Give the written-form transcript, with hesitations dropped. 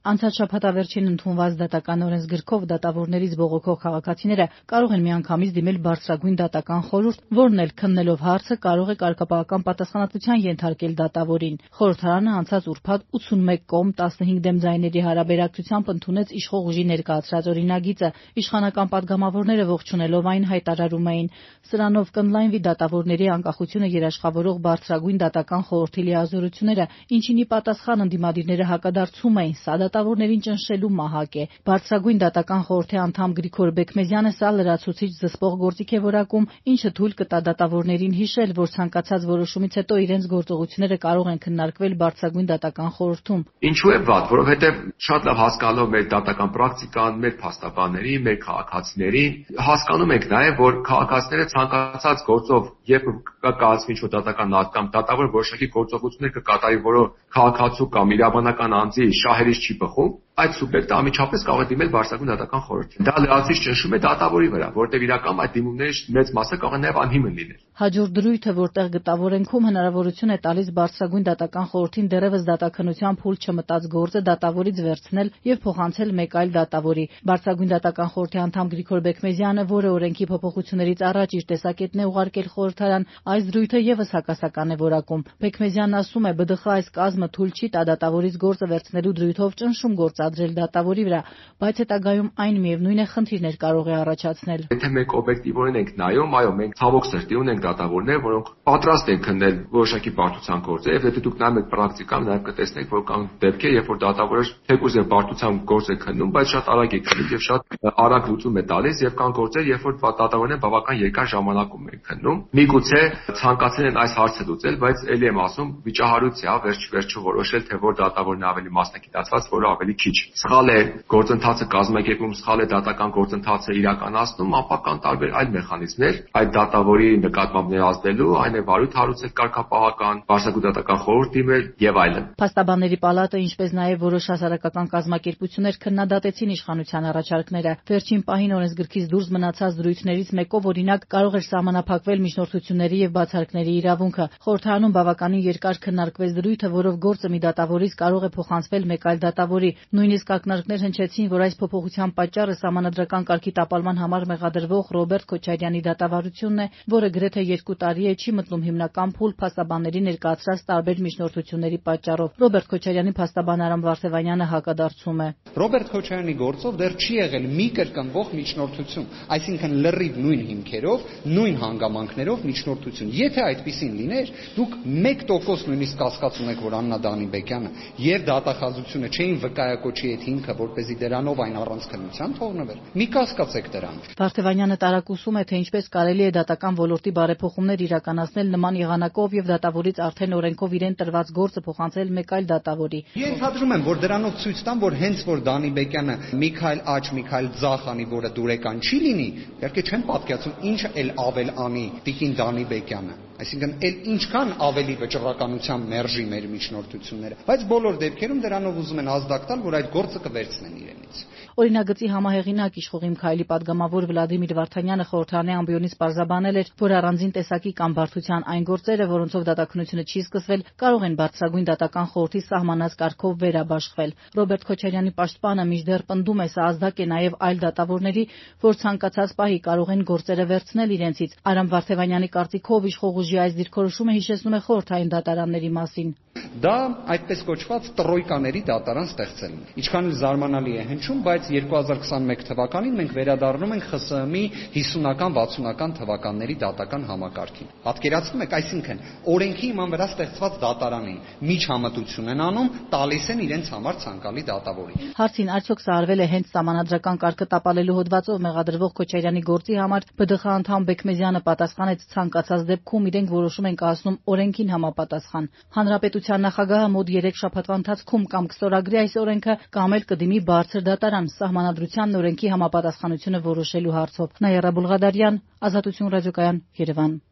Անցած շաբաթավերջին ընդունված դատական օրենսգրքով դատավորներից բողոքող քաղաքացիները կարող են միանգամից դիմել բարձրագույն դատական խորհուրդ, որն էլ քննելով հարցը կարող է կարգապահական պատասխանատվության ենթարկել դատավորին։ Խորհրդարանը անցած ուրբաթ 81 կողմ 15 դեմ ձայների հարաբերակցությամբ ընդունեց իշխող ուժի ներկայացրած օրինագիծը։ Իշխանական պատգամավորները ողջունելով այն հայտարարում էին, սրանով կընդլայնվի դատավորների անկախությունը երաշխավորող բարձրագույն դատական խորհրդի լիազորությունները, ինչին ի պատասխան ընդդիմադիրները հակադարձում էին, սա դատավորներին ճնշելու մահակ է։ Բարձրագույն դատական խորհրդի անդամ Գրիգոր Բեկմեզյանը սա լրացուցիչ զսպող գործիք է որակում, ինչը թույլ կտա դատավորներին հիշել, որ ցանկացած որոշումից հետո իրենց գործողությունները կարող են քննարկվել բարձրագույն դատական խորհրդում։ Ինչու է վատ, որովհետև շատ լավ հասկանալով մեր դատական պրակտիկան, մեր փաստաբաններին, մեր քաղաքացիներին, հասկանում ենք նաև, որ քաղաքացիները ցանկացած գործով, երբ կկայացվի ինչ-որ դատական ակտ կամ դատավոր որոշակի գործողություններ կկատարի, որը քաղաքացու կամ իրավաբանական անձի շահերից չի բխում, այդ սուբյեկտը անմիջապես կարող է դիմել բարձրագույն դատական խորհրդին։ Դա լրացուցիչ ճնշում է դատավորի վրա, որտեղ իրականում այդ դիմումների մեծ մասը կարող է նաև անհիմն լինել։ Հաջորդ դրույթը, որտեղ գտավորենքում հնարավորություն է տալիս բարձրագույն դատական խորհրդին դեռևս դատաքննության փուլ չմտած գործը դատավորից վերցնել եւ փոխանցել մեկ այլ դատավորի։ Բարձրագույն դատական խորհրդի անդամ Գրիգոր Բեկմեզյանը, որը օրենքի փոփոխություններից առաջ իր տեսակետն է ուղարկել խորհրդարան, այս դրույթը եւս հակասական է որակում։ Բեկմեզյանն ասում է, ԲԴԽ այս կազմը թույլ չի տա դատավորից գործը վերցնելու դրույթով ճնշում գործադրել դատավորի վրա, բայց հետագայում այն միևնույն է խնդիրներ կարող է առաջացնել։ Եթե մենք օբյեկտիվորեն ենք նայում, այո, մենք ցավոք սրտի ունենք դատավորներ, որոնք պատրաստ են քննել որոշակի բարդության գործը, եւ եթե դուք նայում եք պրակտիկան, նաեւ կտեսնեք, որ կան դեպքեր, երբ որ դատավորը թեկուզ եւ բարդության գործ է քննում, բայց շատ արագ է քննում եւ շատ արագ լուծում է տալիս, եւ կան գործեր, երբ որ դատավորները բավական երկար ժամանակում են քննում։ Միգուցե ցանկացել են այս հարցը լուծել, բայց ելի եմ ասում, վիճահարույց է, վերջ-վերջը որոշել, թե որ դատավորն ավելի մասնակցված, որը ավելի քիչ։ Սխալ է գործընթացը կազմակերպում, սխալ է դատական գործընթացը իրականացնում, ապա կան տարբեր այլ մեխանիզմներ այդ դատավորի նկատմամբ ներազդելու, այն է վարույթ հարուցել կարգապահական, բարձրագույն դատական խորհուրդ դիմել եւ այլն։ Փաստաբանների պալատը, ինչպես նաեւ որոշ հասարակական կազմակերպություններ քննադատեցին իշխանության առաջարկները։ Վերջին պահին օրենսգրքից դուրս մնացած դրույթներից մեկով օրինակ կարող էր սահմանափակվել միջնորդությունների եւ բացարկների իրավունքը։ Խորհրդարանում բավականին երկար քննարկվեց դրույթը, որով գործը մի դատավորից կարող է փոխանցվել մեկ այլ դատավորի։ Նույնիսկ ակնարկներ հնչեցին, որ այս փոփոխության պատճառը սահմանադրական կարգի տապալման համար մեղադրվող Ռոբերտ Քոչարյանի դատավարությունն է, որը գրեթե 2 տարի է չի մտնում հիմնական փուլ փաստաբանների ներկայացրած տարբեր միջնորդությունների պատճառով։ Ռոբերտ Քոչարյանի փաստաբան Արամ Վարդևանյանը հակադարձում է։ Ռոբերտ Քոչարյանի գործով դեռ չի եղել մի կրկնվող միջնորդություն, այսինքն լրիվ նույն հիմքերով, նույն հանգամանքներով միջնորդություն։ Եթե այդպեսին լիներ, դուք 1% նույնիսկ կասկած ունեք, որ Աննա Դանիբեկյանը եւ դատախազությունը չէին վկայակոչի այդ հիմքը, որպեսզի դրանով այն առանց քննության թողնվեր։ Մի կասկածեք դրան։ Վարդևանյանը տարակուսում է, թե ինչպես կարելի է դատական ոլորտի բարեփոխումներ իրականացնել նման եղանակով եւ դատավորից արդեն օրենքով իրեն տրված գործը փոխանցել մեկ այլ դատավորի։ Ենթադրում եմ, որ դրանով ցույց տան, որ հենց որ Դանիբեկյանը Միքայել Աչ, Միքայել Ձախ անի, որը դուրեկան չի լինի, իհարկե չեմ պատկերացնում ինչ էլ ավել անի տիկին Դանիբեկյանը։ Այսինքն էլ ինչքան ավելի վճռականությամբ մերժի մեր միջնորդությունները, բայց բոլոր դեպքերում դրանով ուզում են ազդակ տալ, որ այդ գործը կվերցնեն իրենից։ Օրինագծի համահեղինակ իշխող Իմ Քայլի падգամավոր Վլադիմիր Վարդանյանը խորհրդարանի ամբիոնից պարզաբանել էր, որ առանձին տեսակի կամ բարդության այն գործերը, որոնցով դատաքննությունը չի սկսվել, կարող են բարձրագույն դատական խորհրդի սահմանած կարգով վերաբաշխվել։ Ռոբերտ Քոչարյանի պաշտպանը մինչդեռ պնդում է, սա ազդակ է նաև այլ դատավորների, որ ցանկացած պահի կարող են գործերը վերցնել իրենցից։ Արամ Վարդևանյանի կարծիքով իշխող ուժի այս դիրքորոշումը հիշեցնում է խորհրդային դատարանների մասին։ Դա այդպես կոչված տրոյկաների դատարան ստեղծելն է։ Ինչքան էլ զարմանալի է հնչում, բայց 2021 թվականին մենք վերադառնում ենք ԽՍՀՄ-ի 50-ական, 60-ական թվականների դատական համակարգին։ Պատկերացնում եք, այսինքն օրենքի իման վրա ստեղծված դատարանին միջամտություն են անում, տալիս են իրենց համար ցանկալի դատավորի։ Հարցին արդյոք սա արվել է հենց սահմանադրական կարգը տապալելու հոդվածով մեղադրվող Քոչարյանի գործի համար, ԲԴԽ անդամ Բեկմեզյանը պատասխանեց, ցանկացած դեպքում իրենք որոշում են կայացնում օրենքին համապատասխան։ Հանրապետության նախագահը մոտ 3 շաբաթվա ընթացքում կամ կստորագրի այս օրենքը, կամ էլ կդիմի բարձր դատարան սահմանադրությանն օրենքի համապատասխանությունը որոշելու հարցով։ Նաիրա Բուլղադարյան, Ազատություն ռադիոկայան, Երևան։